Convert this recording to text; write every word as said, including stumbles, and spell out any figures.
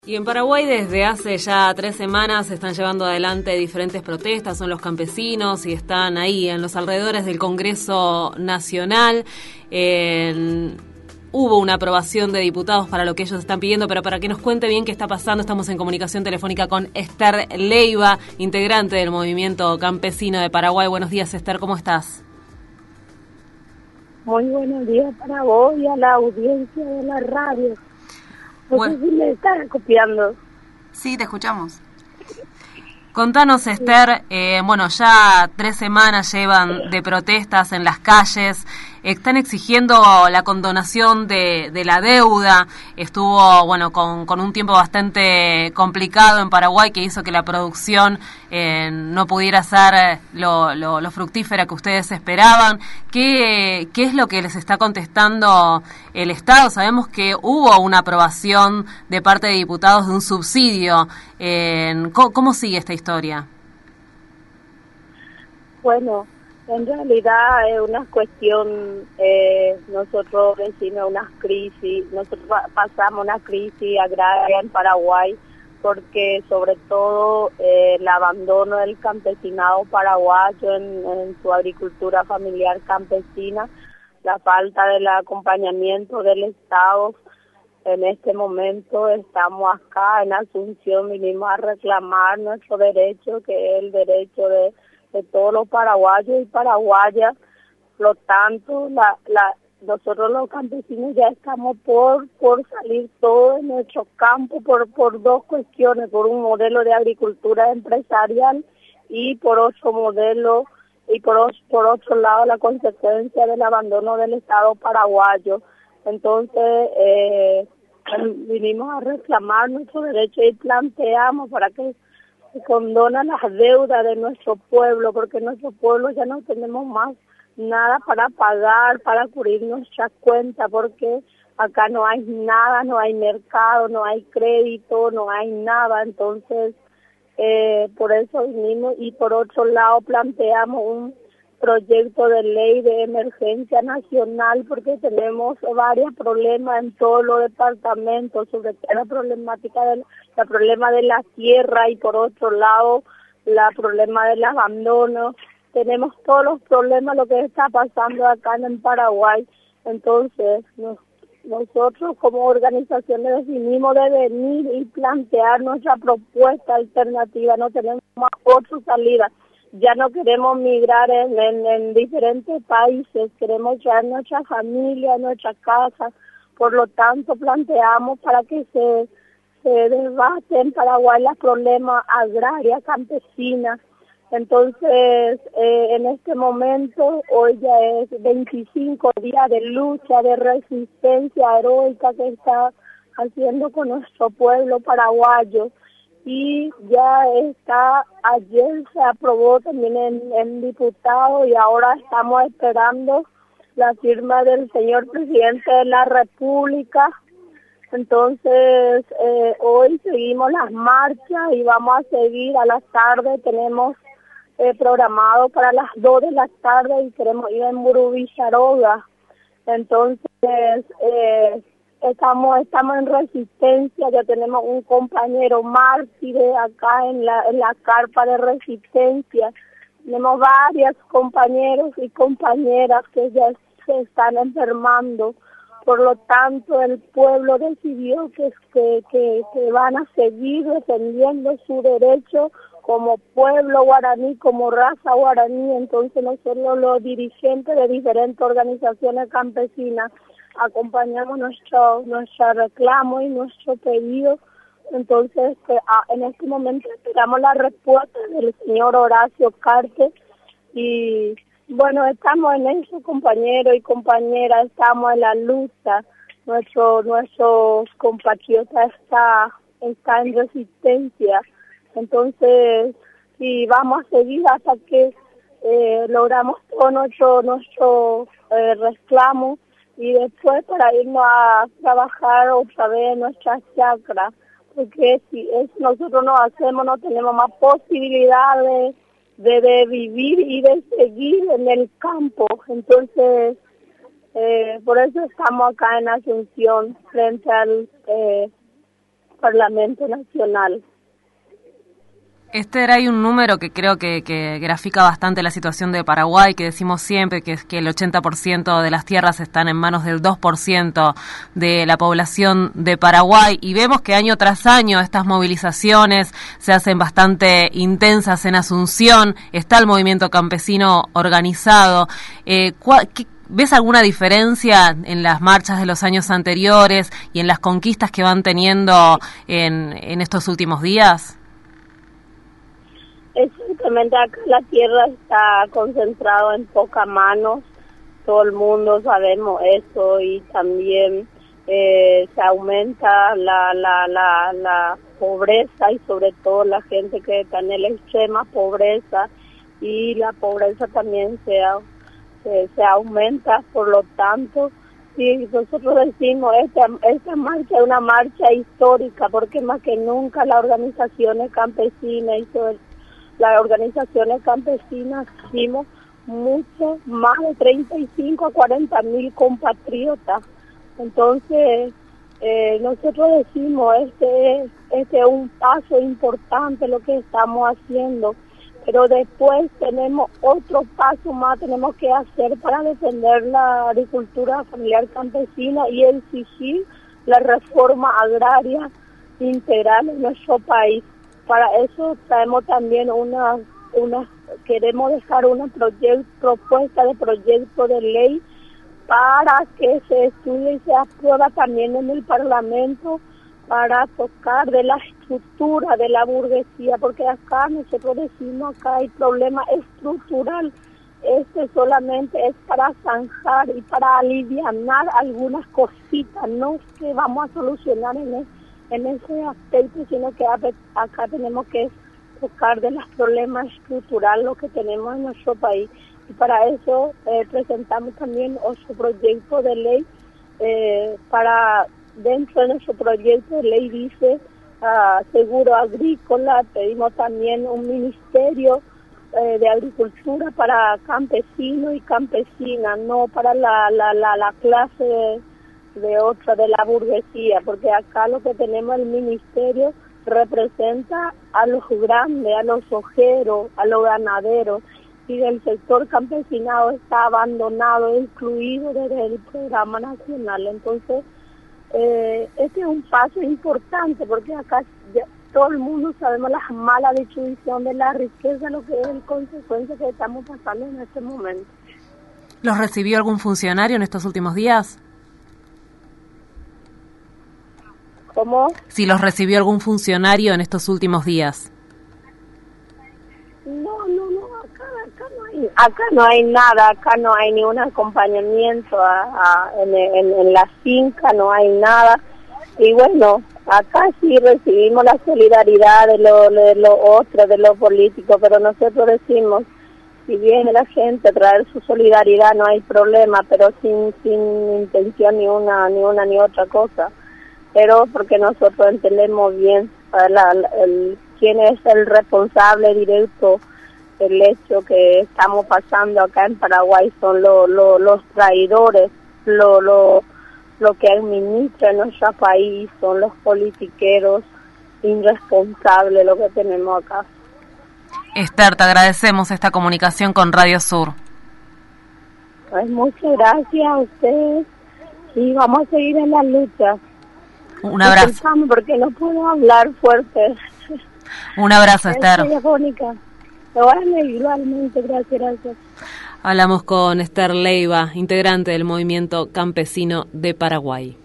Y en Paraguay desde hace ya tres semanas se están llevando adelante diferentes protestas, son los campesinos y están ahí en los alrededores del Congreso Nacional. Eh, hubo una aprobación de diputados para lo que ellos están pidiendo, pero para que nos cuente bien qué está pasando, estamos en comunicación telefónica con Esther Leiva, integrante del Movimiento Campesino de Paraguay. Buenos días, Esther, ¿cómo estás? Muy buenos días para vos y a la audiencia de la radio. No bueno. sé si me están copiando. Sí, te escuchamos. Contanos, Esther, eh, bueno, ya tres semanas llevan de protestas en las calles, están exigiendo la condonación de, de la deuda. Estuvo, bueno, con, con un tiempo bastante complicado en Paraguay que hizo que la producción eh, no pudiera ser lo, lo, lo fructífera que ustedes esperaban. ¿Qué, ¿Qué es lo que les está contestando el Estado? Sabemos que hubo una aprobación de parte de diputados de un subsidio. Eh, ¿cómo, ¿Cómo sigue esta historia? Bueno, en realidad es una cuestión, eh, nosotros decimos una crisis, nosotros pasamos una crisis agraria en Paraguay porque sobre todo eh, el abandono del campesinado paraguayo en, en su agricultura familiar campesina, la falta del acompañamiento del Estado. En este momento estamos acá en Asunción, vinimos a reclamar nuestro derecho, que es el derecho de, de todos los paraguayos y paraguayas. Por lo tanto, la, la, nosotros los campesinos ya estamos por por salir todos de nuestro campo por, por dos cuestiones, por un modelo de agricultura empresarial y por otro modelo, y por, por otro lado la consecuencia del abandono del Estado paraguayo. Entonces, eh, vinimos a reclamar nuestro derecho y planteamos para que se condonen las deudas de nuestro pueblo, porque nuestro pueblo ya no tenemos más nada para pagar, para cubrir nuestras cuentas, porque acá no hay nada, no hay mercado, no hay crédito, no hay nada. Entonces, eh, por eso vinimos y por otro lado planteamos un proyecto de ley de emergencia nacional porque tenemos varios problemas en todos los departamentos, sobre todo la problemática del la problema de la tierra y por otro lado la problema del abandono. Tenemos todos los problemas, lo que está pasando acá en Paraguay. Entonces nos, nosotros como organizaciones decidimos de venir y plantear nuestra propuesta alternativa. No tenemos más otra salida. Ya no queremos migrar en, en, en diferentes países, queremos traer nuestra familia, nuestra casa. Por lo tanto, planteamos para que se, se debate en Paraguay los problemas agrarios, campesinas. Entonces, eh, en este momento, hoy ya es veinticinco días de lucha, de resistencia heroica que está haciendo con nuestro pueblo paraguayo. Y ya está, ayer se aprobó también en, en diputado y ahora estamos esperando la firma del señor presidente de la República. Entonces, eh, hoy seguimos las marchas y vamos a seguir a la tarde, tenemos eh, programado para las dos de la tarde y queremos ir en Murubicharoga. Entonces, eh, Estamos estamos en resistencia, ya tenemos un compañero mártir acá en la en la carpa de resistencia. Tenemos varios compañeros y compañeras que ya se están enfermando. Por lo tanto, el pueblo decidió que, que, que, que van a seguir defendiendo su derecho como pueblo guaraní, como raza guaraní. Entonces nosotros los dirigentes de diferentes organizaciones campesinas acompañamos nuestro nuestro reclamo y nuestro pedido. Entonces, que, ah, en este momento esperamos la respuesta del señor Horacio Carte y bueno, estamos en eso, compañeros y compañeras, estamos en la lucha. Nuestro nuestros compatriotas está está en resistencia. Entonces, sí, vamos a seguir hasta que eh, logramos todo nuestro nuestro eh, reclamo. Y después para irnos a trabajar otra vez en nuestras chacras, porque si es, nosotros no hacemos, no tenemos más posibilidades de, de vivir y de seguir en el campo. Entonces, eh, por eso estamos acá en Asunción, frente al eh, Parlamento Nacional. Esther, hay un número que creo que, que grafica bastante la situación de Paraguay, que decimos siempre que es que el ochenta por ciento de las tierras están en manos del dos por ciento de la población de Paraguay, y vemos que año tras año estas movilizaciones se hacen bastante intensas en Asunción, está el movimiento campesino organizado. Eh, ¿qué, ¿Ves alguna diferencia en las marchas de los años anteriores y en las conquistas que van teniendo en, en estos últimos días? Exactamente, acá la tierra está concentrada en pocas manos, todo el mundo sabemos eso, y también eh, se aumenta la, la, la, la pobreza, y sobre todo la gente que está en la extrema pobreza, y la pobreza también se, se, se aumenta, por lo tanto, sí, nosotros decimos, esta, esta marcha es una marcha histórica, porque más que nunca las organizaciones campesinas y sobre las organizaciones campesinas hicimos mucho, más de treinta y cinco a cuarenta mil compatriotas. Entonces, eh, nosotros decimos, este, este es un paso importante lo que estamos haciendo, pero después tenemos otro paso más, tenemos que hacer para defender la agricultura familiar campesina y exigir la reforma agraria integral en nuestro país. Para eso traemos también una, una queremos dejar una proyect, propuesta de proyecto de ley para que se estudie y se aprueba también en el Parlamento, para tocar de la estructura de la burguesía, porque acá nosotros decimos acá hay problema estructural. Este solamente es para zanjar y para alivianar algunas cositas, no es que vamos a solucionar en el en ese aspecto, sino que acá tenemos que tocar de los problemas estructurales lo que tenemos en nuestro país. Y para eso eh, presentamos también otro proyecto de ley, eh, para dentro de nuestro proyecto de ley dice uh, seguro agrícola, pedimos también un ministerio eh, de agricultura para campesinos y campesinas, no para la, la, la, la clase de de otra, de la burguesía, porque acá lo que tenemos, el ministerio representa a los grandes, a los ojeros, a los ganaderos, y el sector campesinado está abandonado, excluido desde el programa nacional. Entonces, eh, este es un paso importante, porque acá ya, todo el mundo sabemos la mala distribución de la riqueza, lo que es el consecuencia que estamos pasando en este momento. ¿Los recibió algún funcionario en estos últimos días? ¿Cómo? Si los recibió algún funcionario en estos últimos días. No, no, no, acá, acá no hay, acá no hay nada, acá no hay ni un acompañamiento a, a, en, en, en la finca, no hay nada. Y bueno, acá sí recibimos la solidaridad de lo, de lo otro, de lo político, pero nosotros decimos, si viene la gente a traer su solidaridad no hay problema, pero sin, sin intención ni una, ni una ni otra cosa. Pero porque nosotros entendemos bien la, la, el, quién es el responsable directo del hecho que estamos pasando acá en Paraguay, son lo, lo, los traidores, lo, lo, lo que administra nuestro país, son los politiqueros irresponsables lo que tenemos acá. Esther, te agradecemos esta comunicación con Radio Sur. Pues muchas gracias a ustedes y vamos a seguir en la lucha. Un abrazo. Porque no puedo hablar fuerte. Un abrazo, Esther. Telefónica. Bueno, igualmente, gracias, gracias. Hablamos con Esther Leiva, integrante del Movimiento Campesino de Paraguay.